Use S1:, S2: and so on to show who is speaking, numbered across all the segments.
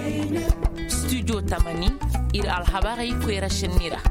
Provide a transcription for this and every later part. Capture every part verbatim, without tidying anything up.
S1: Studio Tamani ir alhabari kwera shenira.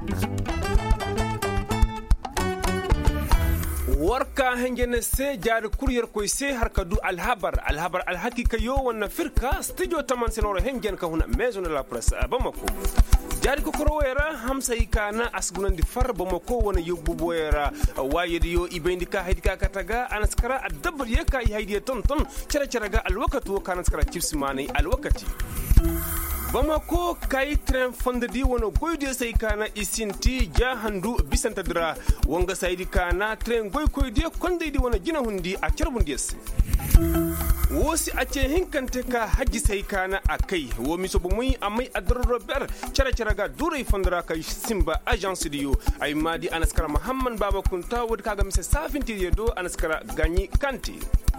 S2: warka hengene se jaar courrier koy se harkadu alhabar alhabar alhakika yo wonna firka studio taman senoro hengen ka huna maison de la presse bamako jaari ko korowera hamsa ikana asgunandi far bamako wona yobbu boyera wayedi yo ibendi ka haydi ka kataga anaskara adabbar yeka haydi ton ton cara caraga alwakatu kana skara chips mani alwakati Bamako kay train fondedi wono goyde say kana isinti jahandu bisanta dra wonga saydi kana train goy koyde kondedi wono jina hundi a carbundiyes wosi ace hinkante ka haji say kana akai wo miso bu muy amay adro ber cara cara ga duray fondra kay simba agence diyo ay madi anaskara muhammad baba kunta wod kaga mise safinti yedo anaskara ganyi kanti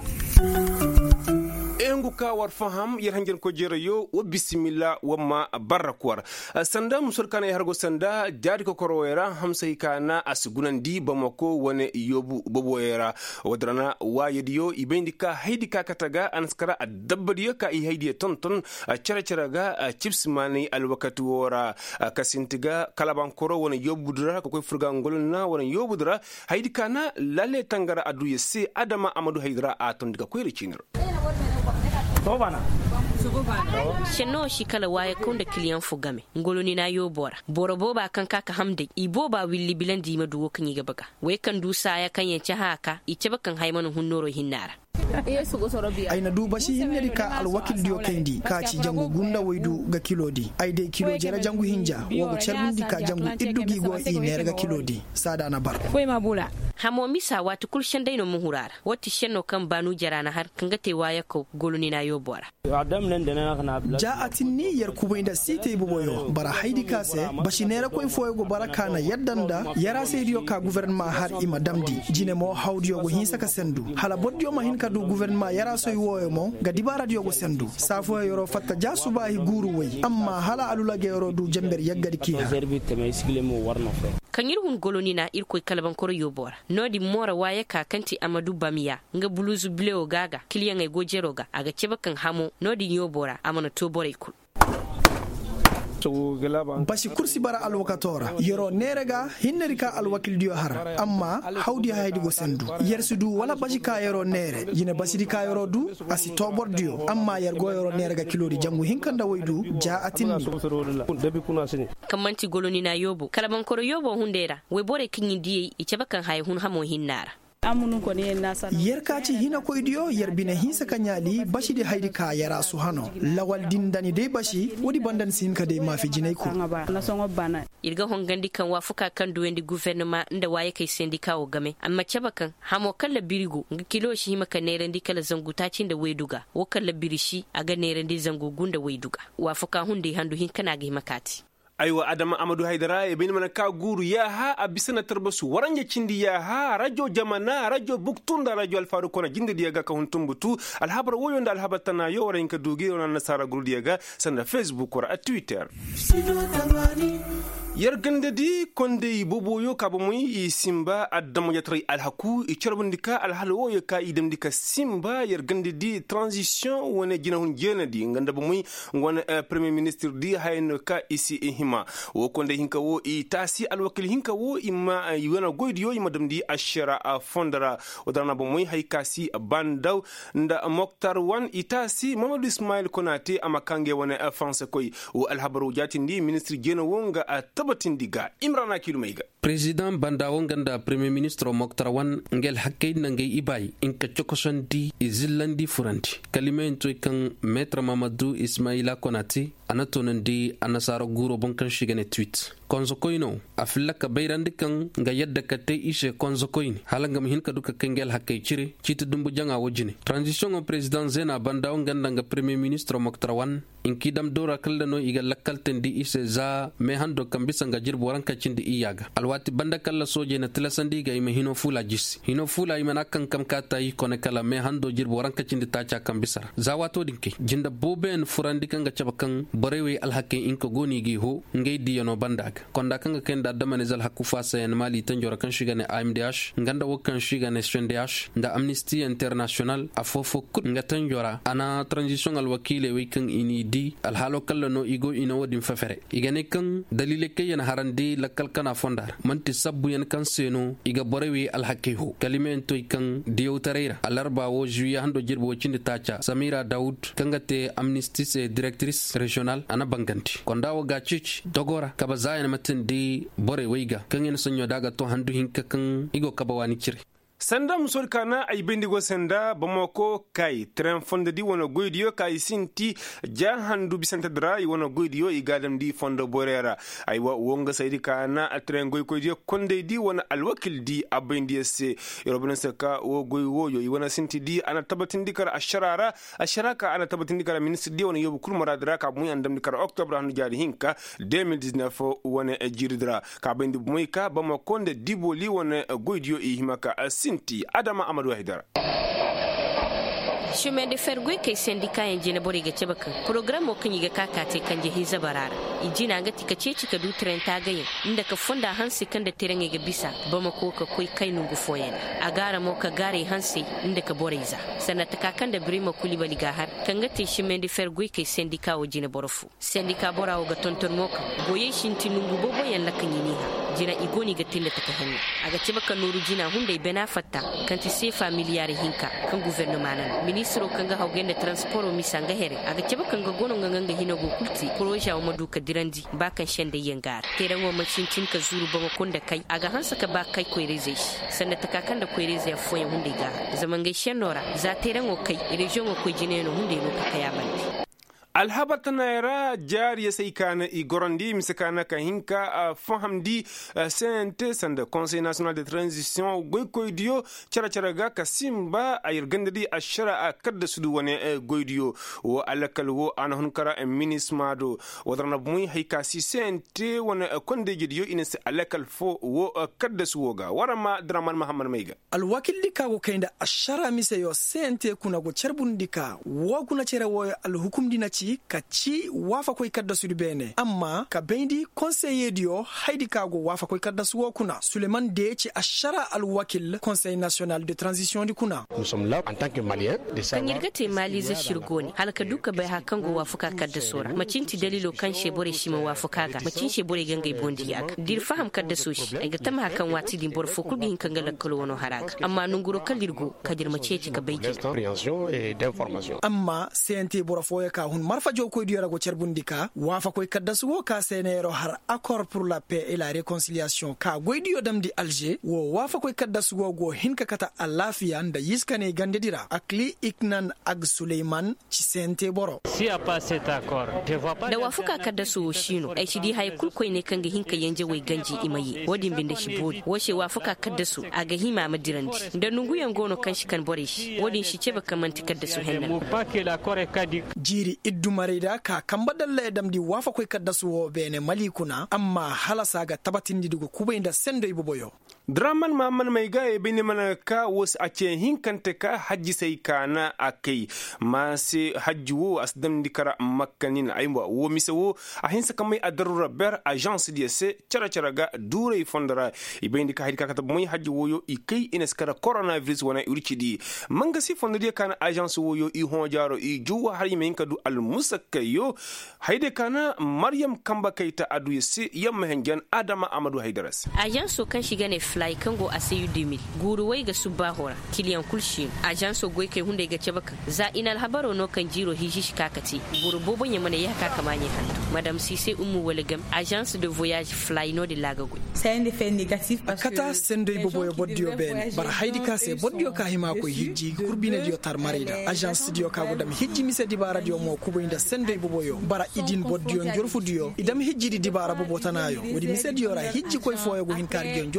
S2: engu ka war faham yer hangen ko jero yo wo bismillah wamma barakwar sanda musul kana hargo sanda jadi ko korowera hamsay kana asgunandi bamako wone yobu boboera wadrana wayediyo ibendika haydika kataga anskara dabbadiyo ka i haydiye tonton cara cara ga chips mani alwakatu wora kasintiga kalabankoro wone yobudra ko koy furga ngolna wone yobudra haydika na lalle tangara adu yesi adama amadu haydra atondiga ko rechinro
S3: Tobana.
S4: Shenno shi kala waya kunda kiliyan fugame ngolo ni na yo bora boro boba kan kaka hamde i boba willi bilandi ma duwo kan yiga baga we kan dusa ya kan yace haka i ce bakan haimanu hunnoro hinnara
S3: aina duba shi hinneri ka alwakil diyo kendi ka ci jangu gunda waidu ga kilodi ai dai kilo jera jangu hinja wogo charbundi ka jangu iddugi go i nere ga kilodi sada na bar
S4: foi mabula hamo misa watu kulshen dai no muhurara wati shenno kan banu jarana har kan gate waya ko goluni na yo bora
S3: adam nan da na kana ja'atin ni yar kubainda site boboyo bara haidi ka se bashi nere ko foyo go baraka na yaddanda yara sai diyo ka gouvernement har ima damdi jine mo hawdiyo go hinsa ka sendu hala boddiyo ma hin ka du gouvernement yara soy woyo mo ga dibara diyo go sendu safo yoro fatta jasubahi guru way amma hala alula ge yoro du jamber yaggadi ki
S4: kan yirhun goloni na irko kalban koro yobora nodi mora waye kakanti amadu bamiya nga buluzu bleo gaga kiliyan ay gojeroga aga cebakan hamo nodi yobora amana to bore kul
S3: bashi kursi bara alwakatora yoro nerega hinneri ka alwakil diyo har amma hawdi haydi go sendu yersudu wala bashi ka yoro nere yine basidi ka yoro du asi tobor diyo amma yergo yoro nerega kilodi jangu hinkanda waydu ja atinni
S4: kamanti goloni na yobo kalaban koro yobo hundera we bore kinyi diye ice bakan hay hun hamo hinnara
S3: amunu ko ne nasa yerkaci hina ko idiyo yerbine hinsa kanyali bashi de haydi ka yara su hano lawal dindani de bashi wodi bandan sin ka de mafi jinai ko
S4: na songo bana irga hongandi kan wafuka kan duwendi gouvernement nda waye kai sendika o game amma cebakan hamo kala birigo ngi kilo shi maka nerendi kala zangu tacin da weduga wo kala birishi aga nerendi zangu gunda weduga wafuka hunde handu hin kana ga makati
S2: aywa adama amadou haydara e ben man ka guru ya ha abisana tarbasu waranje cindi ya ha radio jamana radio buktunda radio alfaru kona jinde diaga ka huntumbutu alhabar woyonda alhabar tana yo waran ka dugi on nasara guru diaga sanda facebook or twitter yargande di konde bobo yo kabo muy i simba adamo yatri alhaku i charbundika alhalo yo ka idem dika simba yargande di transition wona jina hun jena di nganda bo muy wona uh, premier ministre di hayno ka isi e hima wo konde hinka wo i tasi alwakil hinka wo imma uh, wona goydi yo madam di ashara uh, fondara odana bo muy hay kasi bandaw nda moktar wan itasi mamadou ismail konate amakange wona uh, france koy o alhabaru jatindi ministre jena wonga uh, tabatindiga imrana kilumaiga
S5: president bandawo ganda premier ministre moktar wan ngel hakkay nangay ibay inka chokosondi izillandi furanti kalimen to kan maître mamadou ismaila konati anatonandi anasara guro bonkan shigane tweet konzo koino aflaka bayrandi kan nga yadda kate ishe konzo koini halanga mihin ka duka kengel hakkay chiri chiti dumbu janga wojine transition o president zena bandawo ganda nga premier ministre moktar wan inkidam dora kallano iga lakkaltendi ishe za me hando kambisa nga jirbo waranka chindi iyaga alwati banda kala soje na tilasandi ga ima hino fula jisi hino fula ima nakan kam kata yi kone kala me hando jirbo waranka chindi tacha kambisara za wato dinke jinda boben furandi kan ga chabakan borewe alhakke inka goni gi ho ngay diyano bandak konda kanga kenda damane zal hakku fasa en mali tanjora kan shigane A M D H nganda wokan shigane S N D H nda Amnesty International afofo kut nga tanjora ana transition al wakile we kan ini di al halo kallano igo ina wodin fafere igane kan dalile kayen harandi lakal kana fondar manti sabbu yen kan seno iga borewe alhakke ho kalimento ikan diyo tareira alarba wo juya hando jirbo cindi tacha Samira Daoud kangate Amnesty se directrice régionale ana banganti konda wo gachich dogora kaba zayan matin di bore weiga kanyen sonyo daga to handu hinka kan igo kaba wani cire
S2: sanda musol kana ay bendigo senda bamako kay tren fonde di wono goydiyo kay sinti ja handu bisanta dra i wono goydiyo i gadam di fondo borera ay wa wonga saydi kana tren goy koydiyo konde di wona alwakil di abendi se yorobna saka wo goy woyo i wona sinti di ana tabatindi kara asharara asharaka ana tabatindi kara ministre di wona yobu kulmara dra ka muy andam di kara octobre hanu jadi hinka deux mille dix-neuf wona jiridra ka bendi muy ka bamako nde diboli wona goydiyo i himaka Sinti Adama Amadou Haidara.
S4: chemin de fer goy kay syndicat en jina bori ga cebaka programme kan yiga kakate kan je hiza barara ijina ga tika ce cika du trenta gayin inda ka funda hansi kan da terenge ga bisa bama ko ka koi kai nungu foyen agara mo ka gare hansi inda ka boriza sanata ka kan da brima kulibali ga har kan ga te chemin de fer goy kay syndicat o jina borofu syndicat bora o ga tonton mo ka goye shinti nungu bobo yan la kan yini ha jina igoni ga tinda ta hanni aga cebaka nuru jina hunde bena fatta kan ti se familiare hinka kan gouvernement nan ministro kanga haugende transport mi sanga here aga ceba kanga gono nganga hino go kulti proja o maduka dirandi bakan shende yengar teran wo macincin ka zuru ba konda kai aga hansa ka ba kai ko reze sanda ta kakan da ko reze foye hunde ga zaman ga shenora za teran wo kai region wo ko jineno hunde no ka kaya bandi
S2: alhabatanaira jariya sai kana i gorandi misakana ka hinka fahamdi C N T sanda Conseil national de transition goy koydiyo cara cara ga kasimba ayir gandadi ashara akadda sudu wane goydiyo wo alakal wo ana hunkara minismado wadarna muy haykasi C N T wana konde gidiyo inese alakal fo wo kadda suwoga warama Draman Muhammad Maiga
S3: alwakilli ka go kayda ashara misayo C N T kuna go charbundika wo kuna cere wo alhukum dina ka ci wafa koy kadda sudu bene amma ka bendi conseiller dio haidi kago wafa koy kadda suwo kuna Suleiman de ci ashara al wakil Conseil national de transition di kuna
S6: nous sommes là en tant que maliens de
S4: savoir kan yirgate mali za shirgoni halka duka bai hakan go wafa ka kadda sora macinti dalilo kan shebore shi ma wafa kaga macin shebore gangai bondi aka dir faham kadda so shi ai ga tama hakan wati din bor fo kudi kan ga lakkalo wono haraka amma nunguro kalirgo ka dir mace ci ka baiki
S6: et d'information
S3: amma C N T bor fo ka hun marfa jo koy diora go cerbundika wafa koy kadda suwo ka senero har accord pour la paix et la réconciliation ka goydiyo damdi Alger wo wafa koy kadda suwo go hinka kata alafiya nda yiskane gandedira akli iknan ag Suleiman ci C N T boro
S7: si a pas cet accord je vois pas
S4: da wafa ka kadda suwo shino ai shidi hay kulkoy ne kanga hinka yanje way ganji imayi wodin binde shi bodi woshe wafa ka kadda su aga hima madirandi da nungu yangono kan shi kan bore shi wodin shi ce baka manti kadda su henna
S3: jiri iddu marida ka kamba dalle damdi wafa koy kadda suwo bene malikuna amma halasa ga tabatindi dugo kubainda sendo iboboyo
S2: Draman Muhammad Maiga e bini mana ka was ace hinkante ka haji sai kana akai ma se haji wo asdam dikara makkanin aywa wo mise wo a hinsa kamai adarura ber agence di se cara cara ga dure fondara e bini ka hidika kata muy haji wo yo ikai ineskara coronavirus wana urchidi manga si fondari kana agence wo yo i honjaro i juwa hari men kadu al musakkayo haide kana Maryam Kamba Keita adu yese yamma hengen Adama Amadou Haidaras
S4: agence kan shiga ne fly kango a sayu deux mille guru wai ga subba hora kiliyan kulshin agence goy kai hunde ga cebaka za inal habaro no kan jiro hijish kakati guru bobon yamane ya kaka manye hantu madam Cissé Umu Walegam agence de voyage fly no de lagago
S8: c'est un effet négatif parce
S3: que kata sendo boboyo boddio ben bar haidi ka se boddio ka hima ko hijji kurbine dio tar marida agence dio ka godam hijji mi se dibara dio mo kubo inda sendo boboyo bara idin boddio njorfu dio idam hijji di dibara bobo tanayo wodi mi se dio ra hijji koy foyo go hin kar dio njorfu macin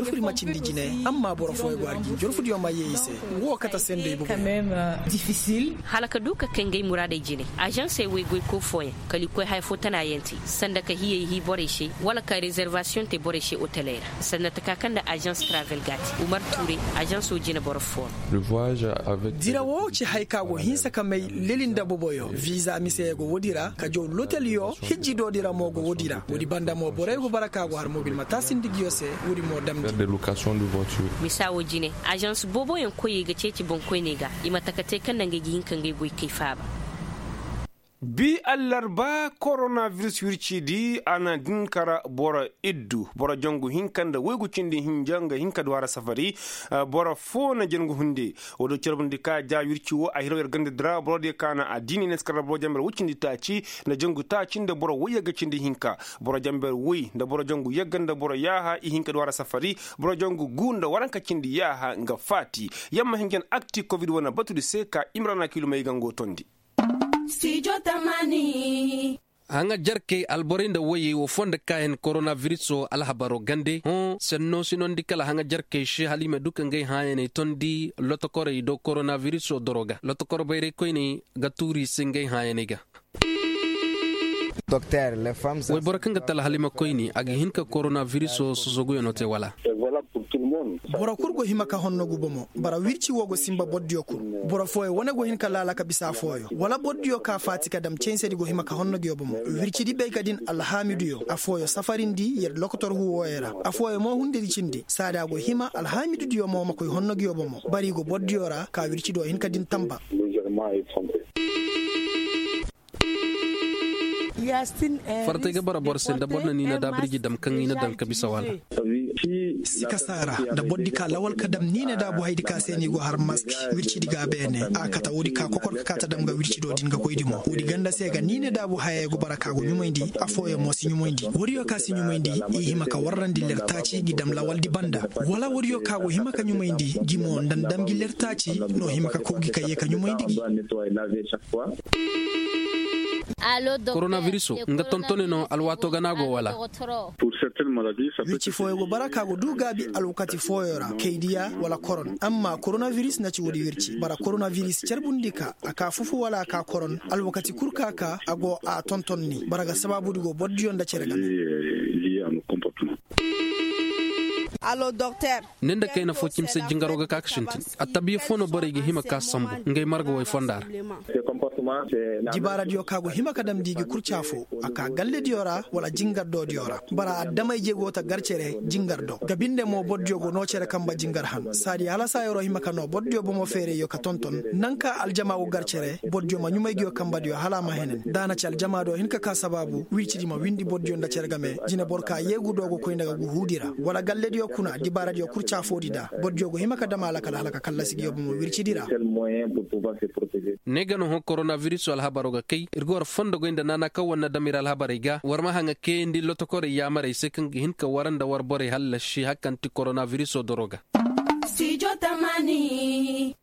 S3: sindi jine amma boro foy wargi jol fudiyo ma yeyise wo kata sende bu
S8: quand même euh, difficile
S4: halaka duka kengay murade jine agence we goy ko foye kali ko hay fotana yenti sanda ka hiye hi boreshe wala ka réservation te boreshe hôtelière sanda ta kanda agence travel gati Umar Touré agence o jine borofo
S9: le voyage avec
S3: dira wo ci hay kago hinsa kamay lelinda boboyo visa mise go wodira ka jo l'hôtel yo hijji do dira mo go wodira wodi banda mo bore go baraka go har mobile mata sindi yose wodi mo damdi
S9: de location de voiture
S4: misawo jine agence bobo yon koyi ga ceci bon koy nega imatakate kan nange gihin kan ge goy kai faba
S2: bi allarba coronavirus wircidi ana dinkara bora iddu bora jongu hinkanda wegu cindi hinjanga hinkadu wara safari uh, bora fona jengu hunde odo cerbundi ka ja wirci wo a hirwer gande dra brode kana a dini neskara bro jamber wucindi taci na jongu taci nda bora woyaga cindi hinka bora jamber woy nda bora jongu yaganda bora yaha i hinkadu wara safari bora jongu gunda waranka cindi yaha nga fati yamma hingen acti covid wana batude seka imrana kilumay gango tondi
S10: Studio Tamani.
S5: hanga jarke alborinda woyi wo fonda kahen coronavirus o alhabaro gande hon senno sinon dikala hanga jarke she halima duka ngay hayene tondi lotokore do coronavirus o doroga lotokore bayre koyni gaturi singay hayene ga
S11: docteur les femmes
S5: way borakanga tala halima koyni agi hinka coronavirus o sosogo yonote wala
S12: voilà pour tout le monde
S3: bora kurgo himaka honno gubomo bara wirci wogo simba boddiyo kur bora foyo wona go hinka lala ka bisa foyo wala boddiyo ka fatika dam censedi go himaka honno giyobomo wirci di beykadin alhamidu yo afoyo safarindi yer lokotor hu woyera afoyo mo hunde di cindi sada go hima alhamidu diyo mo makoy honno giyobomo bari go boddiyora ka wirci do hinka din tamba
S5: fartega bara borsen da bonna nina da birgi dam kan ina dam kabisa wala
S3: sika sara da boddi ka lawal ka dam nina da bu haydi ka seni go har maski wirci diga bene a kata wodi ka kokor ka ta dam ga wirci do dinga koydi mo wodi ganda se ga nina da bu haye go baraka go nyumoyndi afoye mo si nyumoyndi wodi yo ka si nyumoyndi i hima ka warrandi lertaci gi dam lawal di banda wala wodi yo ka go hima ka nyumoyndi gi mo dan dam gi lertaci no hima ka ko gi kaye ka nyumoyndi
S5: coronavirus nga tontone no alwato ganago wala
S12: pour certaines maladies ça peut
S3: wici foyo go baraka go dugabi alwakati foyora keidiya wala koron amma coronavirus na ci wodi wirci bara coronavirus cerbundika aka fufu wala ka koron alwakati kurkaka ago a tontonni baraga sababu digo boddiyon da cerega
S12: lié à nos comportements.
S10: Allo docteur
S5: nenda kayna fo cimse jingaroga ka kashintin atabiye fono bare gi hima ka sambu ngay margo way fondar
S3: jibara diyo kago hima kadam digi kurchafo aka galle diora wala jingardo diora bara adamay jego ta garcere jingardo gabinde mo boddio go no cere kamba jingar han sadi ala sayoro hima kano boddio bo mo fere yo ka tonton nanka aljama go garcere boddio ma nyumay gyo kamba dio hala ma henen dana ci aljama do hinka ka sababu wici ma windi boddio nda cere game jine borka yegu dogo ko indaga go hudira wala galle dio kuna dibara dio kurchafo dida boddio go hima kadama ala kala halaka kala sigi yo mo wirci dira
S5: negano ho coronavirus al habaroga kay irgor fondo goinda nana ka wonna damira al habariga warma hanga ke ndi lotokore yamare sekan hinka waranda warbore halla shi hakanti coronavirus o doroga
S10: Studio Tamani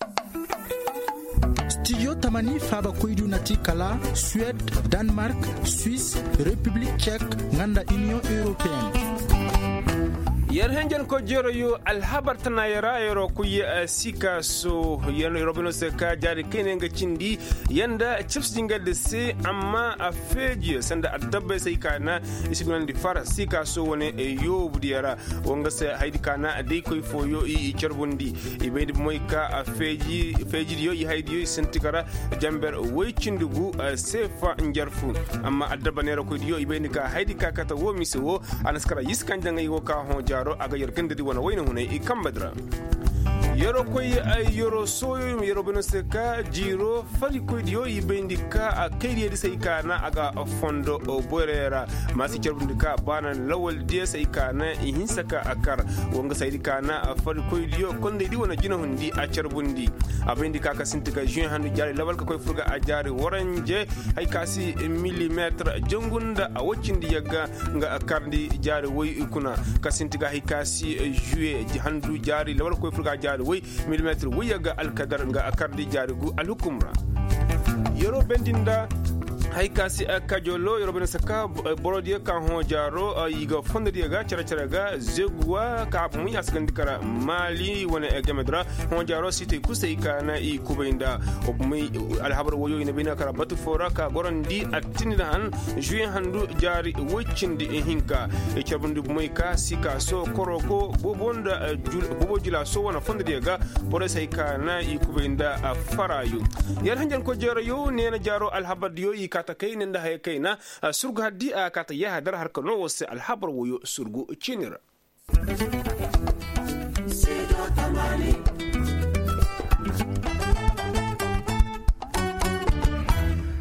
S13: Studio Tamani faba koydu nati kala Suède, Danemark, Suisse, République tchèque, nganda Union européenne.
S2: yer henjen ko jero yo alhabar tana yara yaro ku ya sika so yan robino se ka jari kene nga cindi yanda chips dinga de se amma a feji sanda adabbe sai kana isigunan di fara sika so woni e yo budiyara wonga se haydi kana dai koy fo yo i cerbundi e beydi moy ka a feji feji yo i haydi yo sentikara jamber woy cindugu sefa njarfu amma adabba nero koy yo e beydi ka haydi ka kata wo mise wo anaskara yiskan janga yo ka hon jaro aga yerkende di wana wayna hune i kambadra yoro koy ay yoro soyo yoro beno seka jiro fali koy dio i bendika a kayri di sai kana aga fondo o borera masi cerbundika bana lawol die sai kana i hinsaka akar wonga sai di kana a fali koy dio konde di wana jina hundi a cerbundi a bendika ka sintika juin handu jari lawal ka koy furga a jari waranje ay kasi millimetre jongunda a wocindi yaga nga akardi jari woy ikuna ka sintika hay kasi juillet handu jari lawal koy furga jari way millimetre wuyaga alkadar nga akardi jarigu alhukumra yoro bendinda hay kasi akajolo yorobena saka borodiya kan ho jaro yiga fondadiya ga cara cara ga zegwa ka mu yasgan dikara mali wona egamedra ho jaro site kusai kana i kubainda obmai alhabar woyo ina bina kara batu fora ka gorandi attinida han juin handu jari woccindi hinka e carbundu bumai ka sika so koroko bobonda bobo jila so wona fondadiya ga bore sai kana i kubainda farayu yar hanjan ko jaro yo nena jaro alhabar diyo yi kata kai nan da haya kai na surgu haddi a kata ya hadar harkar no wasu alhabar wayo surgu cinira.